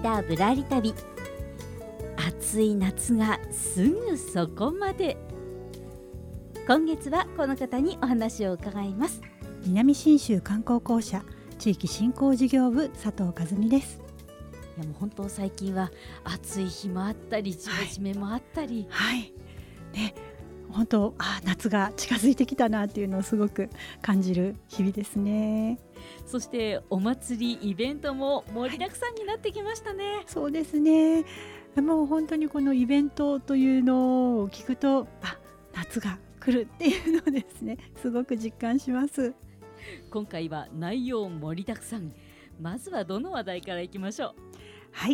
田ぶらり旅。暑い夏がすぐそこまで。今月はこの方にお話を伺います。 南信州観光公社地域振興事業部佐藤和美です。 いやもう本当最近は暑い日もあったりジメジメもあったり、 はいね、本当夏が近づいてきたなっていうのをすごく感じる日々ですね。 そしてお祭りイベントも盛りだくさんになってきましたね。 そうですね。もう本当にこのイベントというのを聞くと夏が来るっていうのをですねすごく実感します。 今回は内容盛りだくさん。まずはどの話題からいきましょう。 はい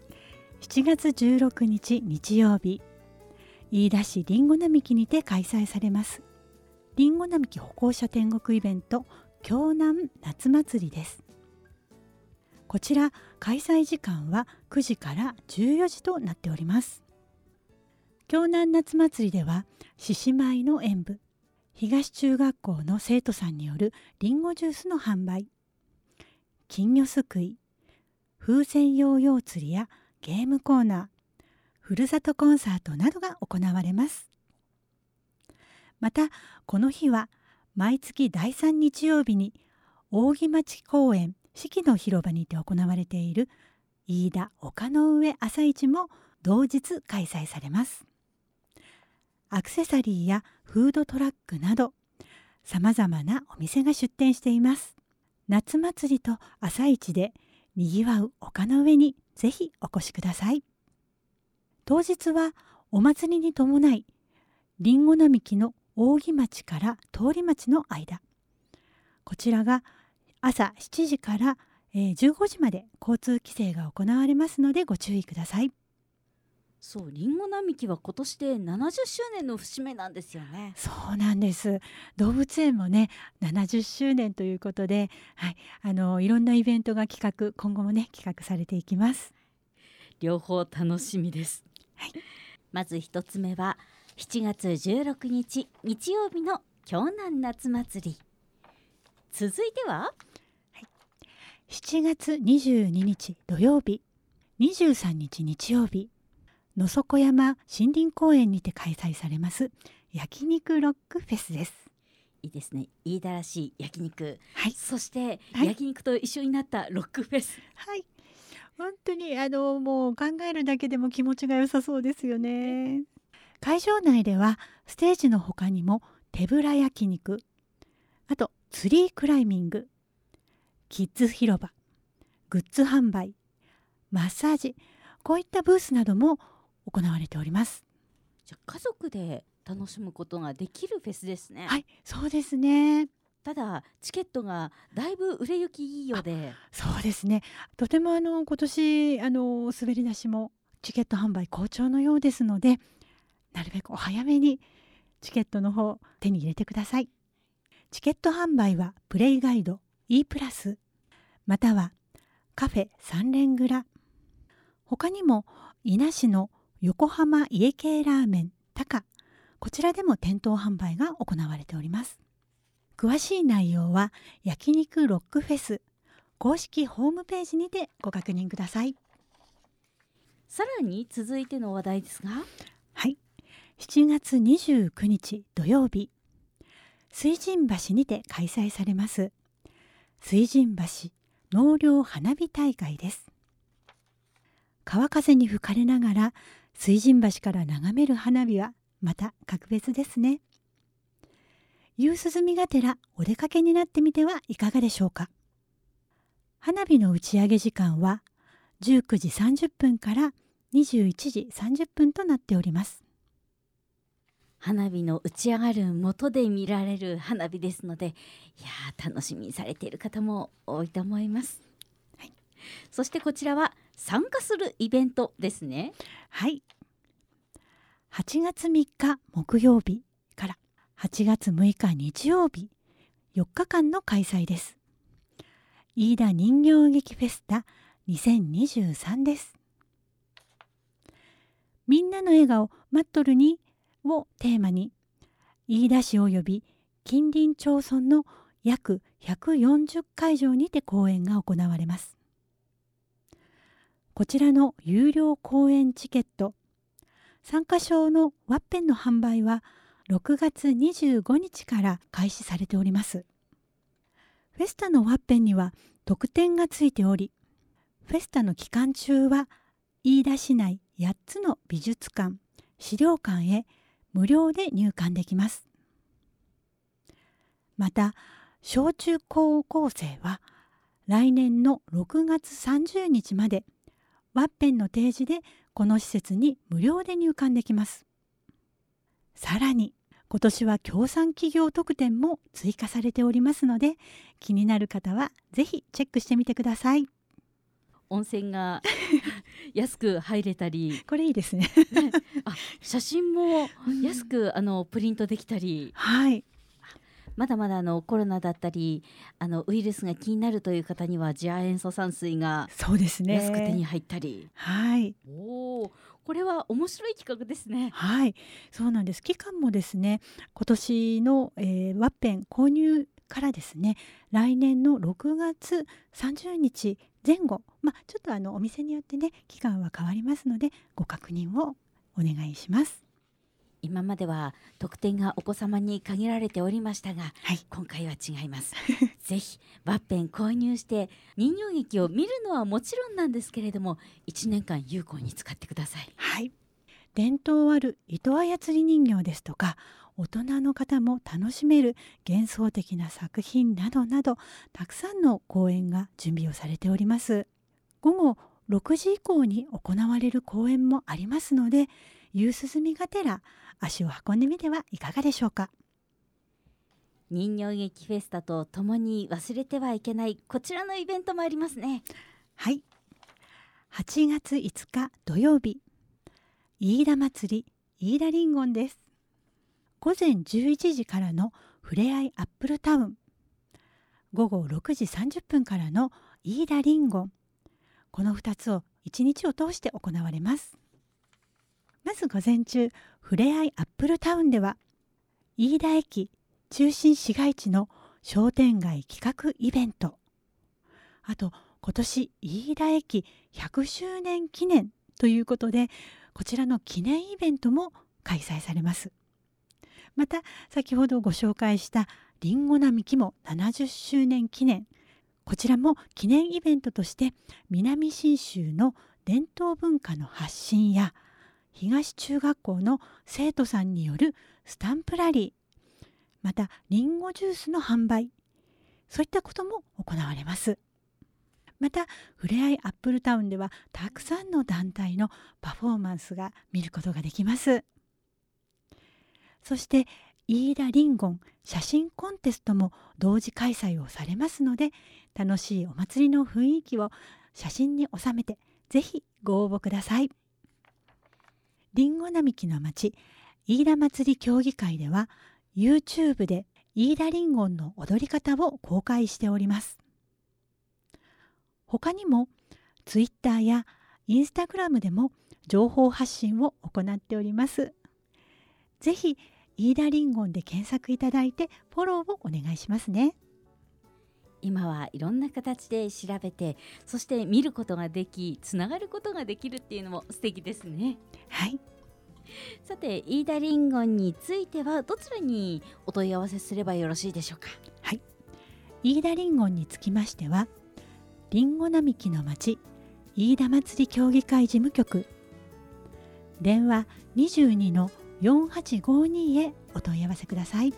、7月16日日曜日、飯田市りんご並木にて開催されますりんご並木歩行者天国イベント京南夏祭りです。こちら開催時間は9時から14時となっております。京南夏祭りでは獅子舞の演舞、東中学校の生徒さんによるりんごジュースの販売、金魚すくい、風船ヨーヨー釣りやゲームコーナー、ふるさとコンサートなどが行われます。またこの日は毎月第3日曜日に扇町公園四季の広場にて行われている飯田丘の上朝市も同日開催されます。アクセサリーやフードトラックなどさまざまなお店が出店しています。夏祭りと朝市でにぎわう丘の上にぜひお越しください。当日はお祭りに伴いりんご並木の扇町から通り町の間、こちらが朝7時から15時まで交通規制が行われますのでご注意ください。 そう、りんご並木は今年で70周年の節目なんですよね。 そうなんです。動物園もね70周年ということで、いろんなイベントが今後もね企画されていきます。 両方楽しみです。 はい、 まず一つ目は7月16日日曜日の京南夏祭り。続いては、 7月22日土曜日、23日日曜日、野底山森林公園にて開催されます焼肉ロックフェスです。 いいですね。飯田らしい焼肉、 はい、 そして焼肉と一緒になったロックフェス、 はい、本当にもう考えるだけでも気持ちが良さそうですよね。会場内ではステージの他にも手ぶら焼肉、あとツリークライミング、キッズ広場、グッズ販売、マッサージ、こういったブースなども行われております。 じゃあ家族で楽しむことができるフェスですね。 はい、そうですね。 ただチケットがだいぶ売れ行きいいようで。 そうですね。とても今年滑り出しもチケット販売好調のようですので、なるべくお早めにチケットの方手に入れてください。チケット販売はプレイガイド E プラスまたはカフェ三連蔵、他にも伊那市の横浜家系ラーメンタカ、こちらでも店頭販売が行われております。詳しい内容は焼肉ロックフェス公式ホームページにてご確認ください。 さらに続いての話題ですが、 はい、7月29日土曜日、水神橋にて開催されます水神橋納涼花火大会です。川風に吹かれながら水神橋から眺める花火はまた格別ですね。夕涼みがてらお出かけになってみてはいかがでしょうか。花火の打ち上げ時間は19時30分から21時30分となっております。 花火の打ち上がる元で見られる花火ですので、いや楽しみにされている方も多いと思います。はい、そしてこちらは参加するイベントですね。 はい、8月3日木曜日から8月6日日曜日4日間の開催です。飯田人形劇フェスタ2023です。みんなの笑顔待っとるにをテーマに、飯田市及び近隣町村の約140会場にて公演が行われます。 こちらの有料公演チケット、参加賞のワッペンの販売は6月25日から開始されております。フェスタのワッペンには特典がついており、フェスタの期間中は飯田市内8つの美術館、資料館へ無料で入館できます。また、小中高校生は来年の6月30日までワッペンの提示でこの施設に無料で入館できます。さらに今年は協賛企業特典も追加されておりますので、気になる方はぜひチェックしてみてください。 温泉が安く入れたりこれいいですね写真も安くプリントできたり、 はい、 まだまだコロナだったりウイルスが気になるという方には次亜塩素酸水がそうですね、 安く手に入ったり、 はい、 おー、これは面白い企画ですね。 はい、そうなんです。期間もですね、今年の、ワッペン購入からですね、来年の6月30日前後、ちょっとお店によってね期間は変わりますのでご確認をお願いします。 今までは特典がお子様に限られておりましたが、 はい、 今回は違いますぜひワッペン購入して人形劇を見るのはもちろんなんですけれども、1年間有効に使ってください。 はい、伝統ある糸操り人形ですとか、大人の方も楽しめる幻想的な作品などなど、たくさんの公演が準備をされております。午後6時以降に行われる公演もありますので、夕涼みがてら足を運んでみてはいかがでしょうか。 人形劇フェスタとともに忘れてはいけないこちらのイベントもありますね。 はい、8月5日土曜日、飯田祭り飯田リンゴンです。午前11時からのふれあいアップルタウン、午後6時30分からの飯田リンゴン、この2つを1日を通して行われます。まず午前中、ふれあいアップルタウンでは飯田駅中心市街地の商店街企画イベント、あと今年飯田駅100周年記念ということで、こちらの記念イベントも開催されます。また先ほどご紹介したりんご並木も70周年記念、こちらも記念イベントとして南信州の伝統文化の発信や東中学校の生徒さんによるスタンプラリー、またりんごジュースの販売、そういったことも行われます。またふれあいアップルタウンではたくさんの団体のパフォーマンスが見ることができます。そして飯田リンゴン写真コンテストも同時開催をされますので、楽しいお祭りの雰囲気を写真に収めてぜひご応募ください。りんご並木の町飯田祭り協議会では YouTube で飯田リンゴンの踊り方を公開しております。他にも Twitter や Instagram でも情報発信を行っております。ぜひ飯田リンゴンで検索いただいてフォローをお願いしますね。 今はいろんな形で調べて、そして見ることができ、つながることができるっていうのも素敵ですね。 はい。 さて飯田リンゴンについてはどちらにお問い合わせすればよろしいでしょうか。 はい。飯田リンゴンにつきましては、りんご並木の町飯田祭り協議会事務局、電話 22-4852 へお問い合わせください。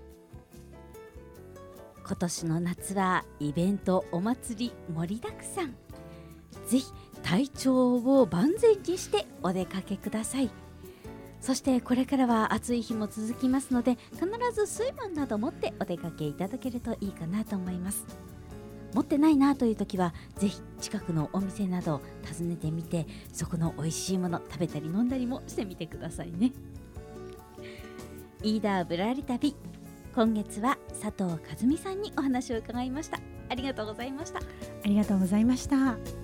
今年の夏はイベントお祭り盛りだくさん、ぜひ体調を万全にしてお出かけください。そしてこれからは暑い日も続きますので、必ず水分など持ってお出かけいただけるといいかなと思います。持ってないなという時はぜひ近くのお店など訪ねてみて、そこの美味しいもの食べたり飲んだりもしてみてくださいね。飯田ぶらり旅、今月は佐藤和美さんにお話を伺いました。ありがとうございました。 ありがとうございました。